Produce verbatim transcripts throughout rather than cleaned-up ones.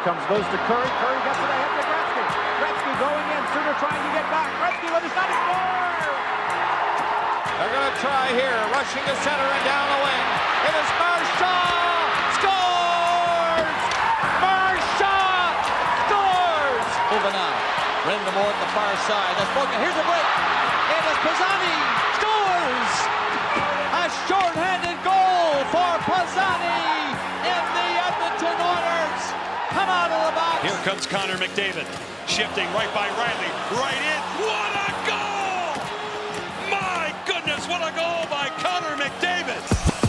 comes, goes to Curry. Curry gets it ahead to Gretzky. Gretzky going in. Suter trying to get back. Gretzky with a shot. He scores! They're going to try here. Rushing to center and down the wing. It is Marchand! Scores! Marchand scores! Over now. Brind'Amour at the far side. That's broken. Here's a break. It is Pisani. Scores! A short-handed goal for Pisani in the Edmonton Oilers. Come out of the box. Here comes Connor McDavid. Shifting right by Riley. Right in. What a goal! My goodness, what a goal by Connor McDavid.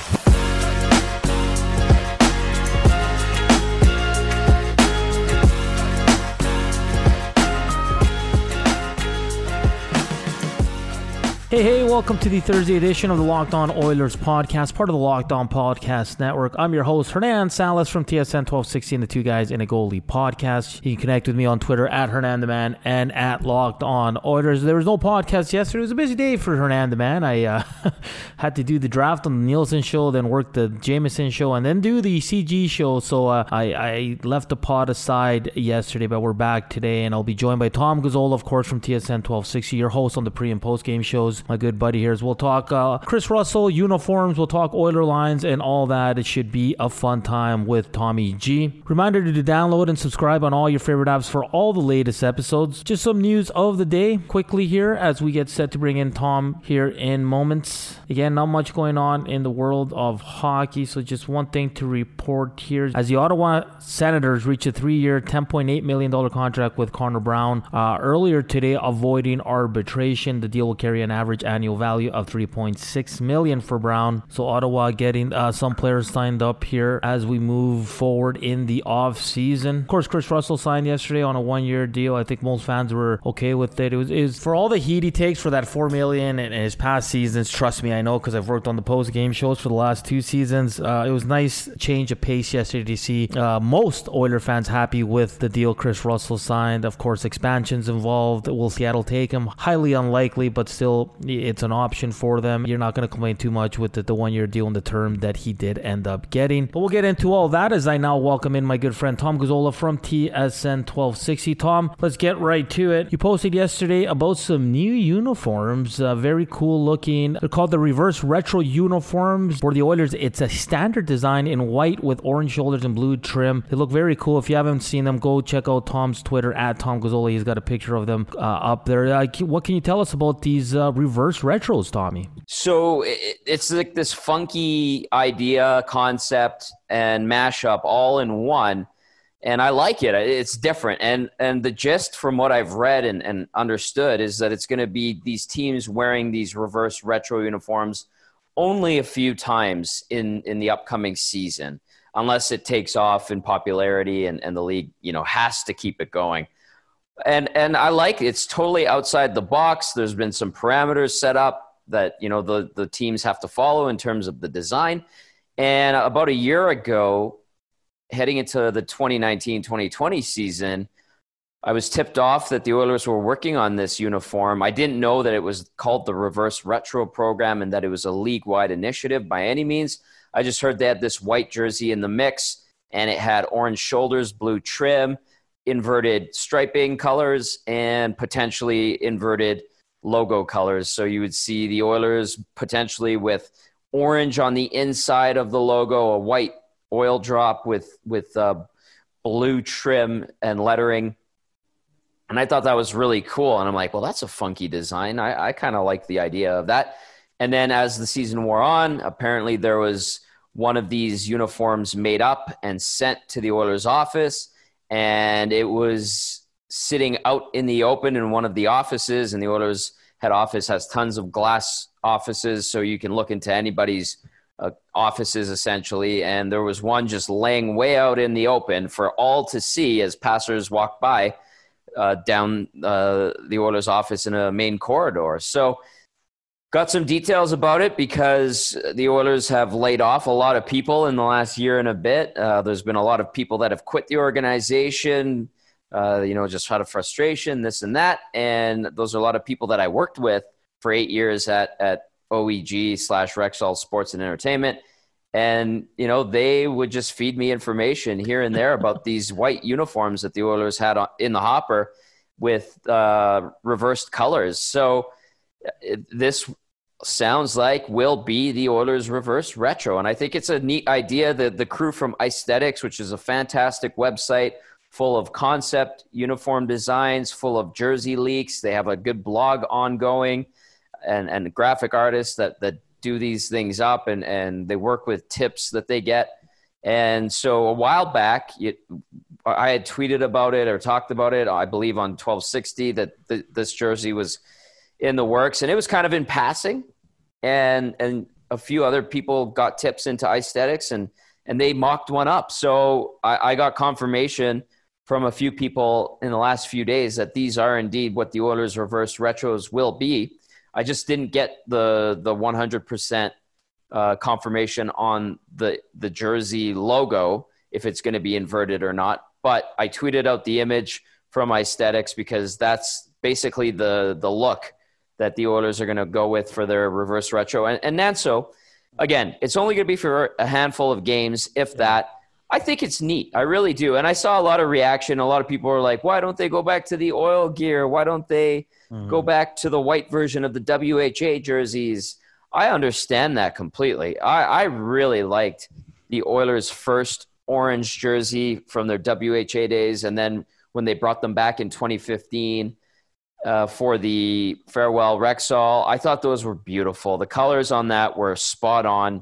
Hey, hey, welcome to the Thursday edition of the Locked On Oilers podcast, part of the Locked On Podcast Network. I'm your host, Hernan Salas from T S N twelve sixty and the Two Guys in a Goalie podcast. You can connect with me on Twitter at Hernan the Man and at Locked On Oilers. There was no podcast yesterday. It was a busy day for Hernan the Man. I uh, had to do the draft on the Nielsen show, then work the Jameson show, and then do the C G show. So uh, I, I left the pod aside yesterday, but we're back today, and I'll be joined by Tom Gazzola, of course, from T S N twelve sixty, your host on the pre- and post-game shows. My good buddy here. We'll talk uh, Chris Russell, uniforms, we'll talk Oiler lines and all that. It should be a fun time with Tommy G. Reminder to download and subscribe on all your favorite apps for all the latest episodes. Just some news of the day quickly here as we get set to bring in Tom here in moments. Again, not much going on in the world of hockey, so just one thing to report here. As the Ottawa Senators reach a three-year, ten point eight million dollars contract with Connor Brown uh, earlier today, avoiding arbitration. The deal will carry an average annual value of three point six million dollars for Brown. So Ottawa getting uh, some players signed up here as we move forward in the off season. Of course, Chris Russell signed yesterday on a one-year deal. I think most fans were okay with it. It was, it was for all the heat he takes for that four million dollars in his past seasons. Trust me, I know, because I've worked on the post-game shows for the last two seasons. Uh, it was nice change of pace yesterday to see uh, most Oiler fans happy with the deal Chris Russell signed. Of course, expansions involved. Will Seattle take him? Highly unlikely, but still, it's an option for them. You're not going to complain too much with the, the one-year deal and the term that he did end up getting. But we'll get into all that as I now welcome in my good friend Tom Gazzola from T S N twelve sixty. Tom, let's get right to it. You posted yesterday about some new uniforms. Uh, very cool looking. They're called the reverse retro uniforms for the Oilers. It's a standard design in white with orange shoulders and blue trim. They look very cool. If you haven't seen them, go check out Tom's Twitter at Tom Gazzola. He's got a picture of them uh, up there. Uh, what can you tell us about these uh, reverse retros, Tommy? So it, it's like this funky idea, concept, and mashup all in one. And I like it. It's different. And and the gist from what I've read and, and understood is that it's going to be these teams wearing these reverse retro uniforms only a few times in, in the upcoming season, unless it takes off in popularity and, and the league, you know, has to keep it going. And and I like it. It's totally outside the box. There's been some parameters set up that, you know, the, the teams have to follow in terms of the design. And about a year ago, heading into the twenty nineteen twenty twenty season, I was tipped off that the Oilers were working on this uniform. I didn't know that it was called the Reverse Retro Program and that it was a league-wide initiative by any means. I just heard they had this white jersey in the mix, and it had orange shoulders, blue trim, inverted striping colors, and potentially inverted logo colors. So you would see the Oilers potentially with orange on the inside of the logo, a white oil drop with with uh, blue trim and lettering. And I thought that was really cool. And I'm like, well, that's a funky design. I, I kind of like the idea of that. And then as the season wore on, apparently there was one of these uniforms made up and sent to the Oilers office. And it was sitting out in the open in one of the offices. And the Oilers head office has tons of glass offices, so you can look into anybody's uh, offices essentially. And there was one just laying way out in the open for all to see as passers walk by uh, down uh, the Oilers office in a main corridor. So got some details about it because the Oilers have laid off a lot of people in the last year and a bit. Uh, there's been a lot of people that have quit the organization, uh, you know, just out of frustration, this and that. And those are a lot of people that I worked with for eight years at, at O E G slash Rexall Sports and Entertainment. And, you know, they would just feed me information here and there about these white uniforms that the Oilers had on, in the hopper with uh, reversed colors. So it, this sounds like will be the Oilers reverse retro. And I think it's a neat idea that the crew from Aesthetics, which is a fantastic website full of concept uniform designs, full of jersey leaks. They have a good blog ongoing and, and graphic artists that, that do these things up, and, and they work with tips that they get. And so a while back, it, I had tweeted about it or talked about it, I believe on twelve sixty, that th- this jersey was in the works, and it was kind of in passing, and and a few other people got tips into Aesthetics, and and they mocked one up. So I, I got confirmation from a few people in the last few days that these are indeed what the Oilers reverse retros will be. I just didn't get the the one hundred percent uh, confirmation on the the jersey logo, if it's going to be inverted or not. But I tweeted out the image from Aesthetics because that's basically the the look that the Oilers are going to go with for their reverse retro. And, and Nanso, again, it's only going to be for a handful of games, if that. I think it's neat. I really do. And I saw a lot of reaction. A lot of people were like, why don't they go back to the oil gear? Why don't they mm-hmm. go back to the white version of the W H A jerseys? I understand that completely. I, I really liked the Oilers' first orange jersey from their W H A days. And then when they brought them back in twenty fifteen, Uh, for the Farewell Rexall, I thought those were beautiful. The colors on that were spot on,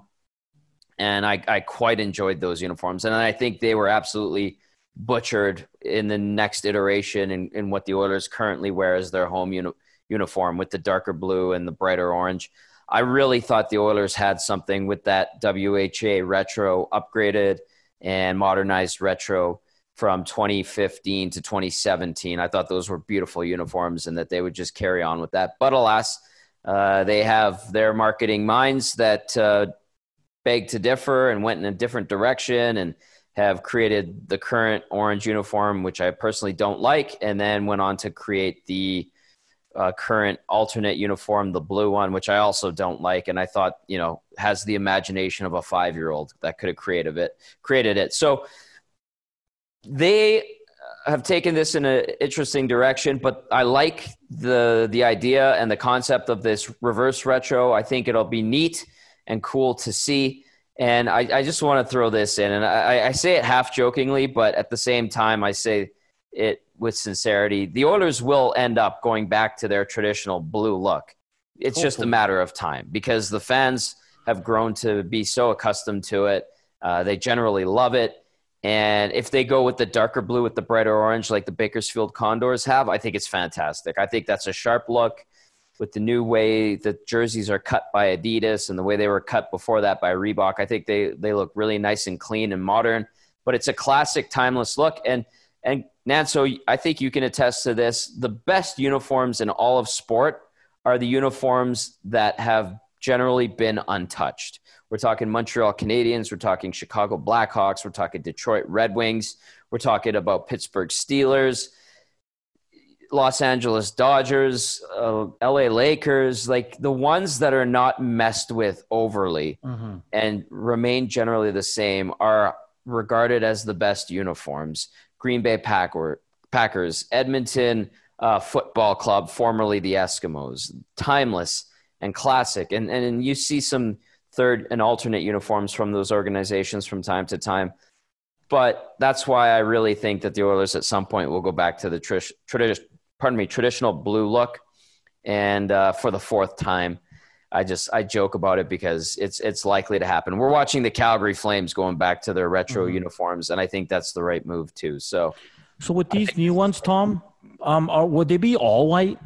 and I, I quite enjoyed those uniforms. And I think they were absolutely butchered in the next iteration in, in what the Oilers currently wear as their home uni- uniform with the darker blue and the brighter orange. I really thought the Oilers had something with that W H A retro upgraded and modernized retro from twenty fifteen to twenty seventeen. I thought those were beautiful uniforms and that they would just carry on with that. But alas, uh, they have their marketing minds that uh, beg to differ and went in a different direction and have created the current orange uniform, which I personally don't like, and then went on to create the uh, current alternate uniform, the blue one, which I also don't like. And I thought, you know, has the imagination of a five-year-old that could have created it. Created it. So they have taken this in an interesting direction, but I like the the idea and the concept of this reverse retro. I think it'll be neat and cool to see. And I, I just want to throw this in. And I, I say it half jokingly, but at the same time, I say it with sincerity. The Oilers will end up going back to their traditional blue look. It's just a matter of time because the fans have grown to be so accustomed to it. Uh, they generally love it. And if they go with the darker blue with the brighter orange like the Bakersfield Condors have, I think it's fantastic. I think that's a sharp look with the new way the jerseys are cut by Adidas and the way they were cut before that by Reebok. I think they they look really nice and clean and modern, but it's a classic, timeless look. And, and Nanso, I think you can attest to this. The best uniforms in all of sport are the uniforms that have generally been untouched. We're talking Montreal Canadiens. We're talking Chicago Blackhawks. We're talking Detroit Red Wings. We're talking about Pittsburgh Steelers, Los Angeles Dodgers, uh, L A Lakers, like the ones that are not messed with overly mm-hmm. and remain generally the same are regarded as the best uniforms. Green Bay Packer, Packers, Edmonton uh, Football Club, formerly the Eskimos, timeless and classic. And, and you see some third and alternate uniforms from those organizations from time to time. But that's why I really think that the Oilers at some point will go back to the tr- tradi- pardon me, traditional blue look. And uh, for the fourth time, I just I joke about it because it's it's likely to happen. We're watching the Calgary Flames going back to their retro mm-hmm. uniforms, and I think that's the right move too. So, so with these new ones, Tom, um, are, would they be all white?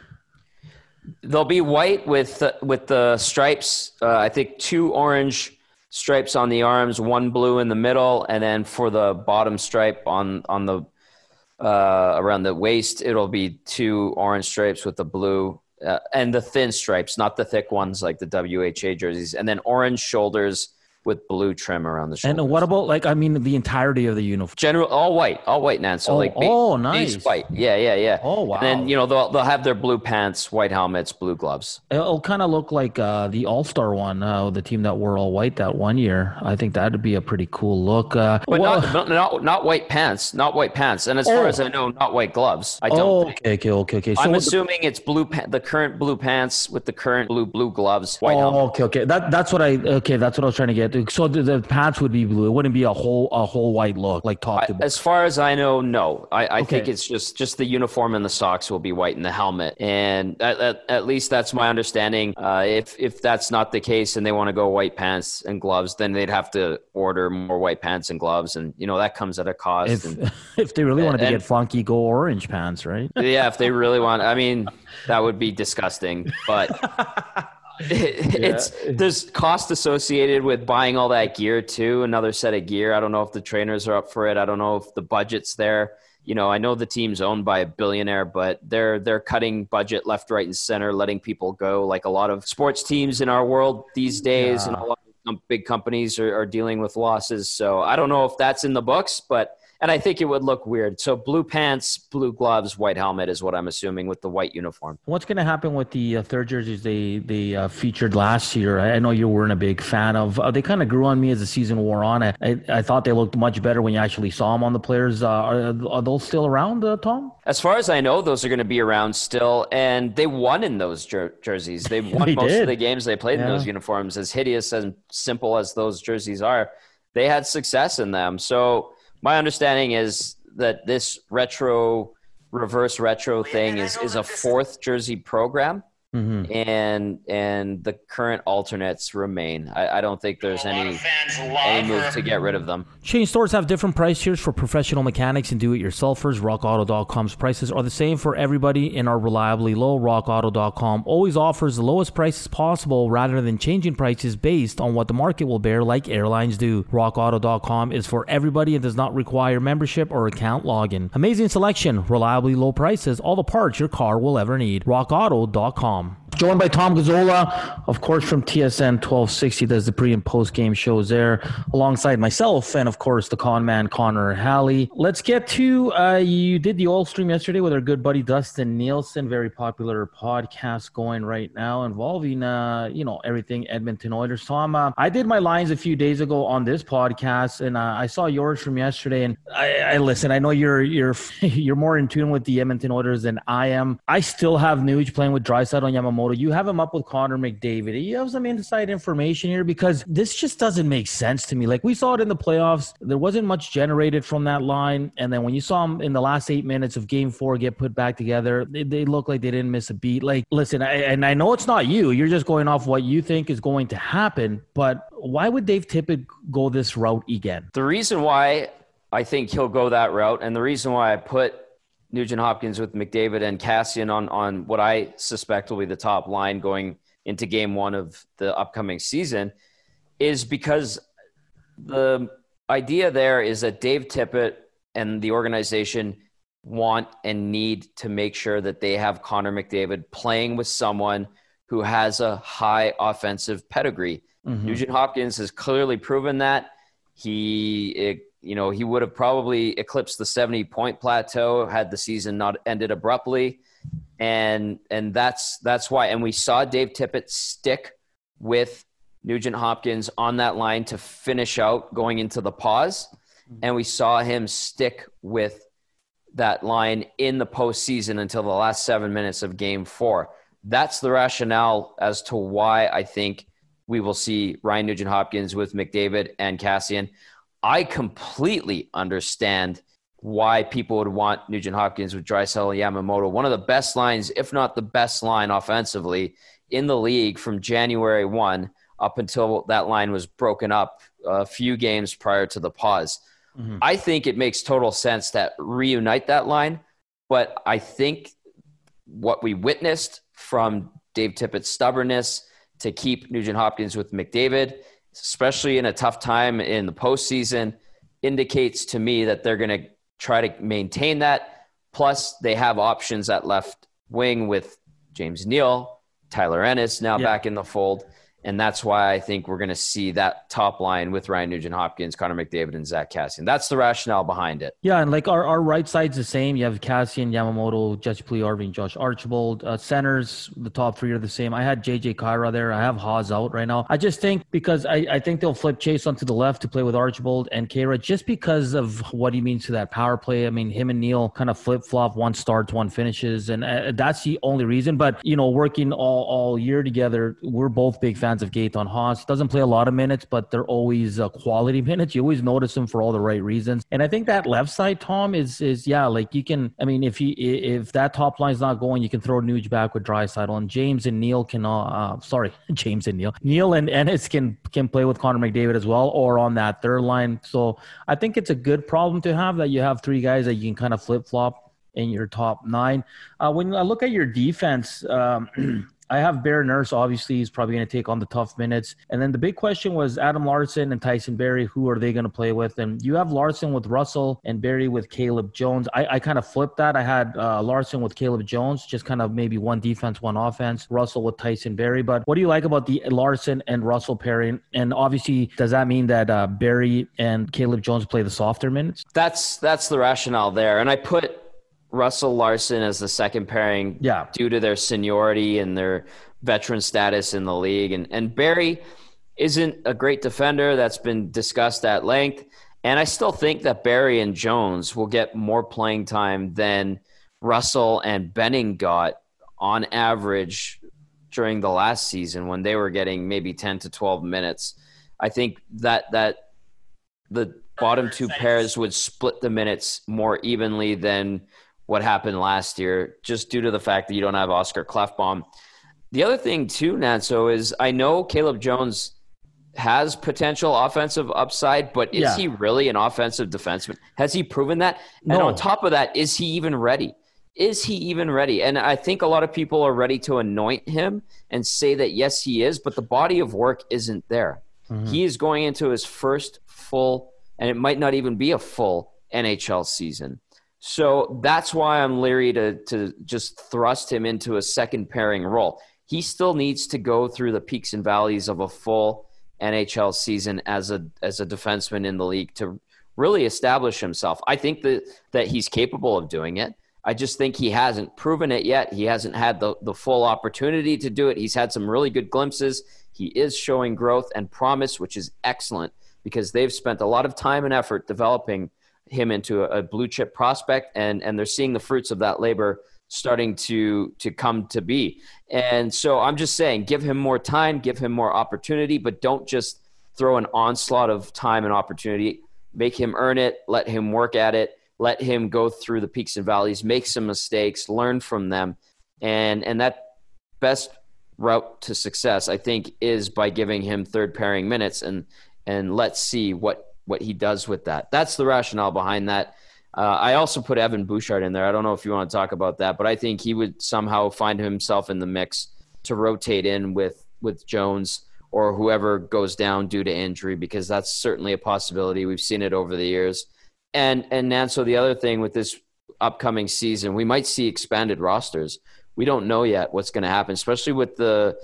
They'll be white with uh, with the stripes. Uh, I think two orange stripes on the arms, one blue in the middle, and then for the bottom stripe on on the uh, around the waist, it'll be two orange stripes with the blue uh, and the thin stripes, not the thick ones like the W H A jerseys, and then orange shoulders with blue trim around the shoulders. And what about, like, I mean, the entirety of the uniform? General, all white, all white, Nan. So oh, like, oh, base, nice. base white. Yeah, yeah, yeah. Oh, wow. And then, you know, they'll, they'll have their blue pants, white helmets, blue gloves. It'll kind of look like uh, the All-Star one, uh, the team that wore all white that one year. I think that'd be a pretty cool look. Uh, but well, not, not not white pants, not white pants. And as far oh. as I know, not white gloves. I don't oh, think. okay, okay, okay, okay. So I'm the, assuming it's blue, pa- the current blue pants with the current blue blue gloves, white oh, helmet. okay, okay. That that's what I okay. That's what I was trying to get to. So the, the pants would be blue. It wouldn't be a whole a whole white look, like top I, to bottom. as far as I know, no. I, I Okay. think it's just just the uniform and the socks will be white and the helmet. And at, at, at least that's my understanding. Uh, if if that's not the case and they want to go white pants and gloves, then they'd have to order more white pants and gloves, and you know that comes at a cost. If and, if they really wanted to and- get funky, go orange pants, right? yeah, if they really want, I mean, that would be disgusting. But it, it's there's cost associated with buying all that gear too. Another set of gear. I don't know if the trainers are up for it. I don't know if the budget's there. You know, I know the team's owned by a billionaire, but they're they're cutting budget left, right, and center, letting people go. Like a lot of sports teams in our world these days, Yeah. and a lot of big companies are, are dealing with losses. So I don't know if that's in the books, but. And I think it would look weird. So blue pants, blue gloves, white helmet is what I'm assuming with the white uniform. What's going to happen with the uh, third jerseys they they uh, featured last year? I I know you weren't a big fan of. Uh, they kind of grew on me as the season wore on. I, I I thought they looked much better when you actually saw them on the players. Uh, are, are those still around, uh, Tom? As far as I know, those are going to be around still. And they won in those jer- jerseys. They won They most did. of the games they played Yeah. in those uniforms. As hideous and simple as those jerseys are, they had success in them. So my understanding is that this retro, reverse retro thing is, is a fourth jersey program. Mm-hmm. and and the current alternates remain. I, I don't think there's any any move to get rid of them. Chain stores have different price tiers for professional mechanics and do-it-yourselfers. rock auto dot com's prices are the same for everybody and are reliably low. rock auto dot com always offers the lowest prices possible rather than changing prices based on what the market will bear like airlines do. rock auto dot com is for everybody and does not require membership or account login. Amazing selection, reliably low prices, all the parts your car will ever need. rock auto dot com. Joined by Tom Gazzola, of course, from T S N twelve sixty, does the pre and post game shows there, alongside myself and, of course, the con man Connor Halley. Let's get to, uh, you did the oil stream yesterday with our good buddy Dustin Nielsen, very popular podcast going right now involving, uh, you know, everything Edmonton Oilers. Tom, uh, I did my lines a few days ago on this podcast, and uh, I saw yours from yesterday, and I, I listen, I know you're you're you're more in tune with the Edmonton Oilers than I am. I still have Nuge playing with Draisaitl and Yamamoto. You have him up with Connor McDavid. You have some inside information here because this just doesn't make sense to me. Like, we saw it in the playoffs. There wasn't much generated from that line. And then when you saw them in the last eight minutes of game four get put back together, they, they look like they didn't miss a beat. Like, listen, I, and I know it's not you. You're just going off what you think is going to happen. But why would Dave Tippett go this route again? The reason why I think he'll go that route, and the reason why I put Nugent Hopkins with McDavid and Kassian on, on what I suspect will be the top line going into game one of the upcoming season, is because the idea there is that Dave Tippett and the organization want and need to make sure that they have Connor McDavid playing with someone who has a high offensive pedigree. Mm-hmm. Nugent Hopkins has clearly proven that. He, it, you know, he would have probably eclipsed the seventy-point plateau had the season not ended abruptly. And and that's that's why. And we saw Dave Tippett stick with Nugent Hopkins on that line to finish out going into the pause. And we saw him stick with that line in the postseason until the last seven minutes of game four. That's the rationale as to why I think we will see Ryan Nugent Hopkins with McDavid and Kassian. I completely understand why people would want Nugent Hopkins with Draisaitl and Yamamoto. One of the best lines, if not the best line offensively in the league from January first up until that line was broken up a few games prior to the pause. Mm-hmm. I think it makes total sense to reunite that line, but I think what we witnessed from Dave Tippett's stubbornness to keep Nugent Hopkins with McDavid, especially in a tough time in the postseason, indicates to me that they're going to try to maintain that. Plus, they have options at left wing with James Neal, Tyler Ennis now yeah. back in the fold. And that's why I think we're going to see that top line with Ryan Nugent-Hopkins, Connor McDavid, and Zach Kassian. That's the rationale behind it. Yeah, and like our, our right side's the same. You have Kassian, Yamamoto, Jesse Puljujarvi, and Josh Archibald. Uh, centers, the top three are the same. I had J J Kyra there. I have Haas out right now. I just think because I, I think they'll flip Chase onto the left to play with Archibald and Kyra just because of what he means to that power play. I mean, him and Neil kind of flip-flop, one starts, one finishes, and uh, that's the only reason. But, you know, working all, all year together, we're both big fans of Gaetan Haas. Doesn't play a lot of minutes, but they're always uh, quality minutes. You always notice him for all the right reasons. And I think that left side, Tom, is is yeah, like you can. I mean, if he if that top line's not going, you can throw Nuge back with Draisaitl, and James and Neil can. Uh, uh, sorry, James and Neil, Neil and Ennis can can play with Connor McDavid as well, or on that third line. So I think it's a good problem to have that you have three guys that you can kind of flip flop in your top nine. Uh, when I look at your defense. Um, I have Bear Nurse. Obviously, he's probably going to take on the tough minutes. And then the big question was Adam Larson and Tyson Barrie. Who are they going to play with? And you have Larson with Russell and Barrie with Caleb Jones. I, I kind of flipped that. I had uh, Larson with Caleb Jones, just kind of maybe one defense, one offense. Russell with Tyson Barrie. But what do you like about the Larson and Russell pairing? And obviously, does that mean that uh, Barrie and Caleb Jones play the softer minutes? That's that's the rationale there. And I put Russell Larson as the second pairing yeah. due to their seniority and their veteran status in the league. And, and Barrie isn't a great defender. That's been discussed at length. And I still think that Barrie and Jones will get more playing time than Russell and Benning got on average during the last season when they were getting maybe ten to twelve minutes. I think that that the bottom two pairs would split the minutes more evenly than what happened last year, just due to the fact that you don't have Oscar Klefbom. The other thing too, Nanso, is I know Caleb Jones has potential offensive upside, but is yeah. he really an offensive defenseman? Has he proven that? No. And on top of that, is he even ready? Is he even ready? And I think a lot of people are ready to anoint him and say that, yes, he is, but the body of work isn't there. Mm-hmm. He is going into his first full, and it might not even be a full N H L season. So that's why I'm leery to to just thrust him into a second pairing role. He still needs to go through the peaks and valleys of a full N H L season as a as a defenseman in the league to really establish himself. I think that, that he's capable of doing it. I just think he hasn't proven it yet. He hasn't had the, the full opportunity to do it. He's had some really good glimpses. He is showing growth and promise, which is excellent because they've spent a lot of time and effort developing him into a, a blue chip prospect, and and they're seeing the fruits of that labor starting to to come to be. And so I'm just saying, give him more time, give him more opportunity, but don't just throw an onslaught of time and opportunity. Make him earn it, let him work at it, let him go through the peaks and valleys, make some mistakes, learn from them. And and that best route to success, I think, is by giving him third pairing minutes, and and let's see what what he does with that. That's the rationale behind that. Uh, I also put Evan Bouchard in there. I don't know if you want to talk about that, but I think he would somehow find himself in the mix to rotate in with, with Jones or whoever goes down due to injury, because that's certainly a possibility. We've seen it over the years. And, and Nanso, the other thing with this upcoming season, we might see expanded rosters. We don't know yet what's going to happen, especially with the,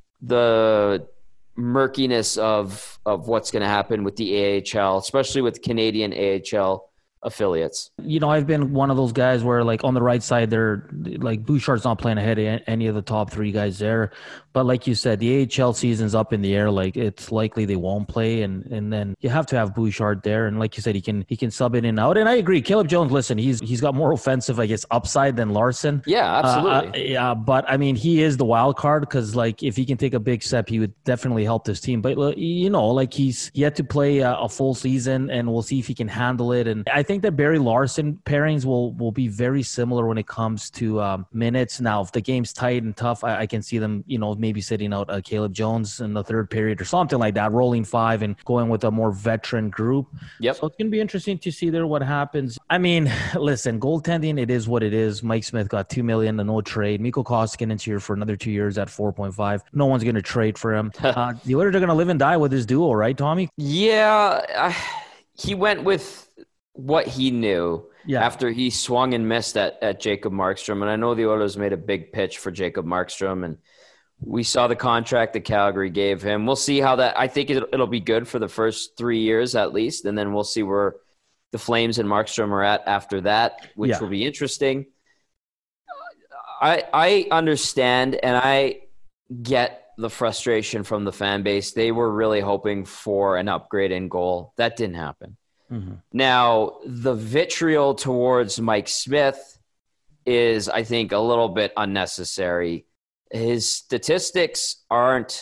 the, murkiness of of what's going to happen with the A H L, especially with Canadian A H L affiliates. You know, I've been one of those guys where, like, on the right side, they're like Bouchard's not playing ahead of any of the top three guys there. But like you said, the A H L season's up in the air. Like, it's likely they won't play, and and then you have to have Bouchard there. And like you said, he can he can sub in and out. And I agree, Caleb Jones. Listen, he's he's got more offensive, I guess, upside than Larson. Yeah, absolutely. Uh, uh, yeah, but I mean, he is the wild card because, like, if he can take a big step, he would definitely help this team. But you know, like, he's yet to play a, a full season, and we'll see if he can handle it. And I think that Barrie Larson pairings will will be very similar when it comes to um, minutes. Now, if the game's tight and tough, I, I can see them, you know, maybe sitting out uh, Caleb Jones in the third period or something like that, rolling five and going with a more veteran group. Yep. So it's going to be interesting to see there what happens. I mean, listen, goaltending, it is what it is. Mike Smith got two million dollars, no trade. Mikko Koskinen's here for another two years at four point five. No one's going to trade for him. uh, the Oilers are going to live and die with this duo, right, Tommy? Yeah, I, he went with what he knew. Yeah. After he swung and missed at, at Jacob Markstrom. And I know the Oilers made a big pitch for Jacob Markstrom, and We saw the contract that Calgary gave him. We'll see how that – I think it'll, it'll be good for the first three years at least, and then we'll see where the Flames and Markstrom are at after that, which Yeah. will be interesting. I I understand, and I get the frustration from the fan base. They were really hoping for an upgrade in goal. That didn't happen. Mm-hmm. Now, the vitriol towards Mike Smith is, I think, a little bit unnecessary. His statistics aren't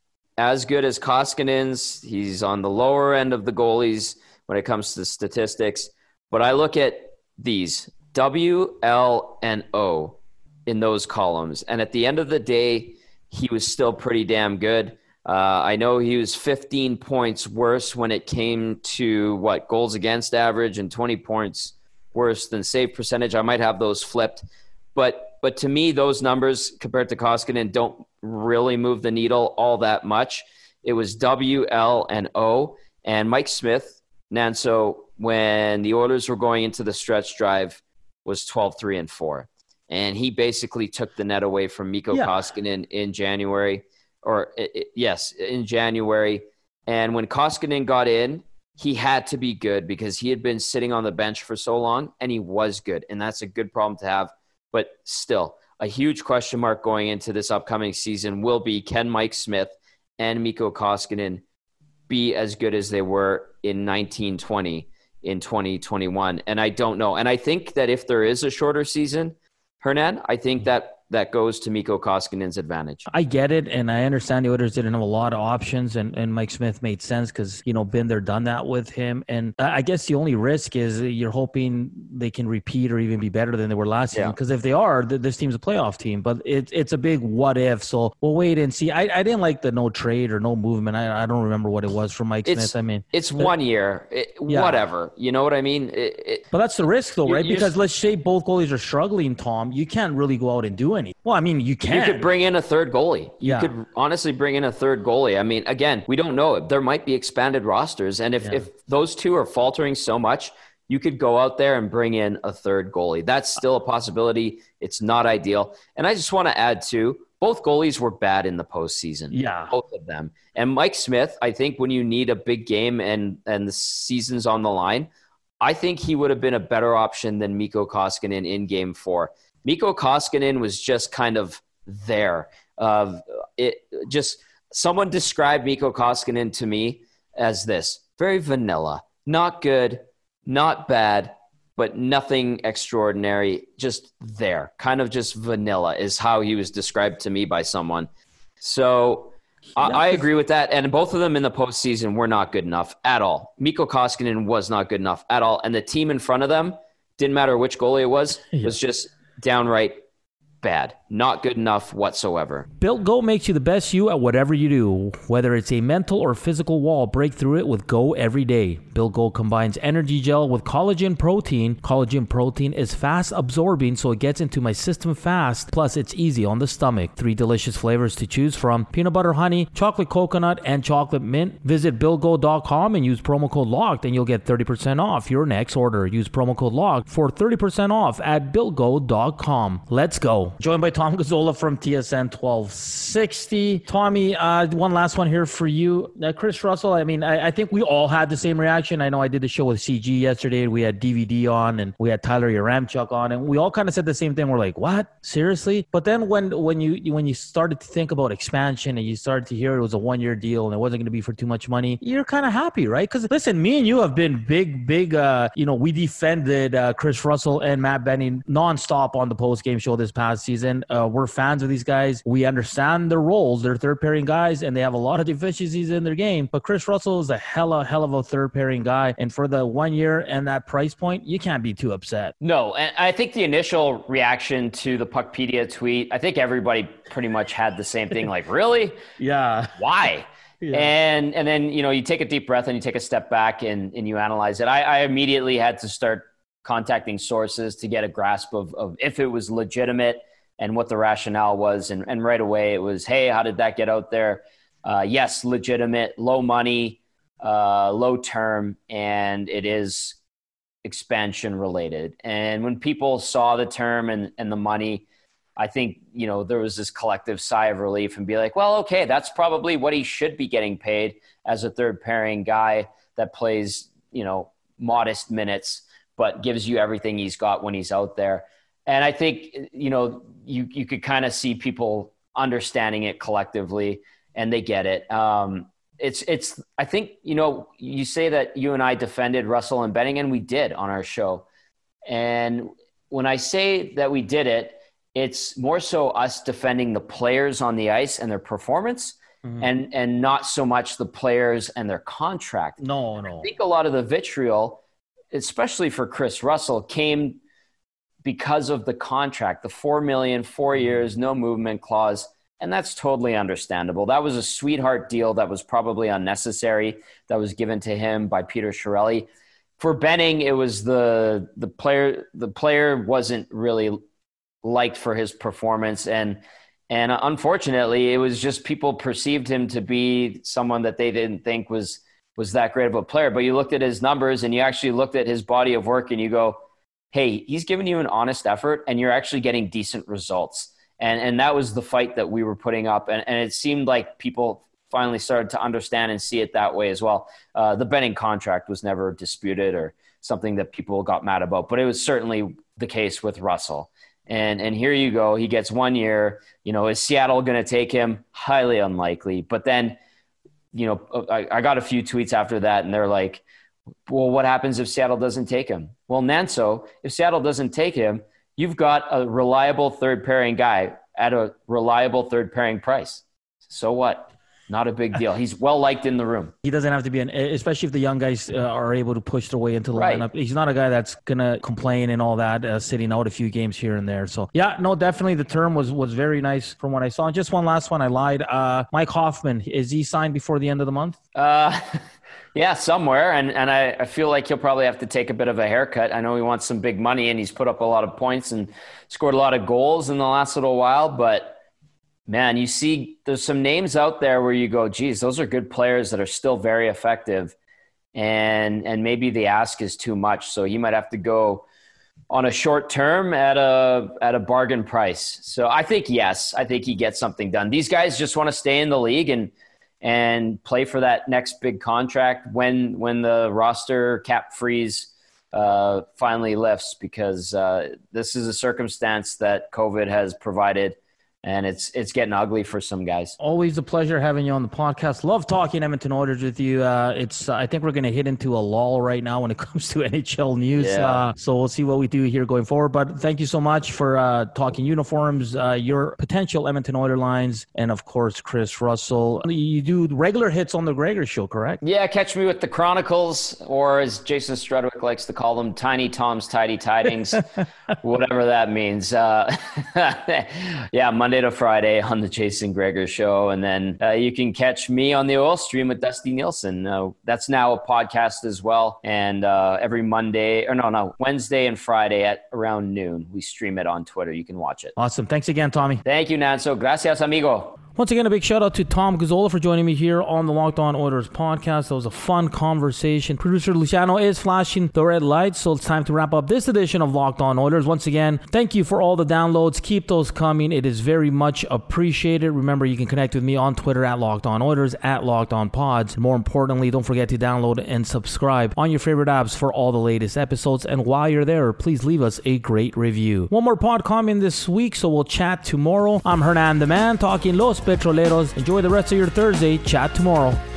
as good as Koskinen's. He's on the lower end of the goalies when it comes to statistics. But I look at these, W, L, and O in those columns. And at the end of the day, he was still pretty damn good. Uh, I know he was fifteen points worse when it came to, what, goals against average and twenty points worse than save percentage. I might have those flipped. But but to me, those numbers compared to Koskinen don't really move the needle all that much. It was W, L, and O. And Mike Smith, Nanso, when the Oilers were going into the stretch drive, was twelve three and four. And he basically took the net away from Mikko Yeah. Koskinen in January. Or, it, it, yes, in January. And when Koskinen got in, he had to be good because he had been sitting on the bench for so long, and he was good. And that's a good problem to have. But still, a huge question mark going into this upcoming season will be, can Mike Smith and Mikko Koskinen be as good as they were in nineteen twenty in twenty twenty-one? And I don't know. And I think that if there is a shorter season, Hernan, I think that that goes to Mikko Koskinen's advantage. I get it, and I understand the Oilers didn't have a lot of options, and, and Mike Smith made sense because, you know, been there, done that with him. And I guess the only risk is you're hoping they can repeat or even be better than they were last season. Yeah. Because if they are, th- this team's a playoff team. But it, it's a big what if. So we'll wait and see. I, I didn't like the no trade or no movement. I, I don't remember what it was from Mike It's- Smith. I mean, It's one year, it, Yeah. whatever. You know what I mean? It, it, but that's the risk, though, You- right? you Because just- let's say both goalies are struggling, Tom. You can't really go out and do anything. Well, I mean, you can. You could bring in a third goalie. You Yeah. could honestly bring in a third goalie. I mean, again, we don't know. There might be expanded rosters. And if, Yeah. if those two are faltering so much, you could go out there and bring in a third goalie. That's still a possibility. It's not ideal. And I just want to add, too, both goalies were bad in the postseason. Yeah. Both of them. And Mike Smith, I think when you need a big game and, and the season's on the line, I think he would have been a better option than Mikko Koskinen in game four. Mikko Koskinen was just kind of there. Uh, it just someone described Mikko Koskinen to me as this: very vanilla, not good, not bad, but nothing extraordinary. Just there, kind of just vanilla is how he was described to me by someone. So I, I agree with that. And both of them in the postseason were not good enough at all. Mikko Koskinen was not good enough at all, and the team in front of them, didn't matter which goalie it was, Yeah. was just downright bad. Not good enough whatsoever. Built Go makes you the best you at whatever you do. Whether it's a mental or physical wall, break through it with Go every day. Built Go combines energy gel with collagen protein. Collagen protein is fast absorbing, so it gets into my system fast. Plus, it's easy on the stomach. Three delicious flavors to choose from: peanut butter honey, chocolate coconut, and chocolate mint. Visit built go dot com and use promo code LOCKED, and you'll get thirty percent off your next order. Use promo code LOCKED for thirty percent off at built go dot com. Let's go. Joined by Tom Gazzola from T S N twelve sixty. Tommy, uh, one last one here for you. Uh, Chris Russell, I mean, I, I think we all had the same reaction. I know I did the show with C G yesterday. We had D V D on, and we had Tyler Yaramchuk on, and we all kind of said the same thing. We're like, what? Seriously? But then when when you when you started to think about expansion and you started to hear it was a one-year deal and it wasn't going to be for too much money, you're kind of happy, right? Because listen, me and you have been big, big, uh, you know, we defended uh, Chris Russell and Matt Benning nonstop on the post-game show this past season. Uh, we're fans of these guys. We understand their roles. They're third-pairing guys, and they have a lot of deficiencies in their game. But Chris Russell is a hella, hell of a third-pairing guy. And for the one year and that price point, you can't be too upset. No, and I think the initial reaction to the Puckpedia tweet, I think everybody pretty much had the same thing, like, really? Yeah. Why? Yeah. And and then, you know, you take a deep breath and you take a step back and, and you analyze it. I, I immediately had to start contacting sources to get a grasp of, of if it was legitimate and what the rationale was. And, and right away it was, hey, how did that get out there? Uh, yes, legitimate, low money, uh, low term, and it is expansion related. And when people saw the term and, and the money, I think, you know, there was this collective sigh of relief and be like, well, okay, that's probably what he should be getting paid as a third pairing guy that plays, you know, modest minutes, but gives you everything he's got when he's out there. And I think, you know, you, you could kind of see people understanding it collectively, and they get it. Um, it's, it's, I think, you know, you say that you and I defended Russell and Benning, and we did on our show. And when I say that we did it, it's more so us defending the players on the ice and their performance, mm-hmm. and, and not so much the players and their contract. No, no. I think a lot of the vitriol, especially for Chris Russell, came because of the contract, the four million dollars, four years, no movement clause. And that's totally understandable. That was a sweetheart deal that was probably unnecessary, that was given to him by Peter Chiarelli. For Benning, it was the the player. The player wasn't really liked for his performance, and and unfortunately, it was just people perceived him to be someone that they didn't think was was that great of a player. But you looked at his numbers, and you actually looked at his body of work, and you go, "Hey, he's giving you an honest effort, and you're actually getting decent results." And and that was the fight that we were putting up. And, and it seemed like people finally started to understand and see it that way as well. Uh, the Benning contract was never disputed or something that people got mad about, but it was certainly the case with Russell. And and here you go. He gets one year. You know, is Seattle going to take him? Highly unlikely. But then, you know, I, I got a few tweets after that, and they're like, well, what happens if Seattle doesn't take him? Well, Nanso, if Seattle doesn't take him, you've got a reliable third pairing guy at a reliable third pairing price. So what? Not a big deal. He's well liked in the room. He doesn't have to be an, especially if the young guys uh, are able to push their way into the right. lineup. He's not a guy that's gonna complain and all that, uh, sitting out a few games here and there. So yeah, no, definitely the term was was very nice from what I saw. And just one last one, I lied. Uh, Mike Hoffman, is he signed before the end of the month? Uh, yeah, somewhere. And and I, I feel like he'll probably have to take a bit of a haircut. I know he wants some big money, and he's put up a lot of points and scored a lot of goals in the last little while, but man, you see there's some names out there where you go, geez, those are good players that are still very effective. And and maybe the ask is too much. So he might have to go on a short term at a at a bargain price. So I think, yes, I think he gets something done. These guys just want to stay in the league and and play for that next big contract when when the roster cap freeze uh, finally lifts, because uh, this is a circumstance that COVID has provided. And it's it's getting ugly for some guys. Always a pleasure having you on the podcast. Love talking Edmonton Oilers with you. Uh, it's uh, I think we're going to hit into a lull right now when it comes to N H L news. Yeah. Uh, so we'll see what we do here going forward. But thank you so much for uh, talking uniforms, uh, your potential Edmonton Oilers lines, and of course Chris Russell. You do regular hits on the Gregor Show, correct? Yeah, catch me with the Chronicles, or as Jason Strudwick likes to call them, Tiny Tom's Tidy Tidings, whatever that means. Uh, yeah, Monday to Friday on the Jason Gregor Show. And then uh, you can catch me on the Oil Stream with Dusty Nielsen. Uh, that's now a podcast as well. And uh, every Monday, or no, no, Wednesday and Friday at around noon, we stream it on Twitter. You can watch it. Awesome. Thanks again, Tommy. Thank you, Nanso. Gracias, amigo. Once again, a big shout out to Tom Gazzola for joining me here on the Locked On Oilers podcast. That was a fun conversation. Producer Luciano is flashing the red lights, so it's time to wrap up this edition of Locked On Oilers. Once again, thank you for all the downloads. Keep those coming. It is very much appreciated. Remember, you can connect with me on Twitter at Locked On Oilers, at Locked On Pods. More importantly, don't forget to download and subscribe on your favorite apps for all the latest episodes. And while you're there, please leave us a great review. One more pod coming this week, so we'll chat tomorrow. I'm Hernan the Man, talking Los Petroleros. Enjoy the rest of your Thursday. Chat tomorrow.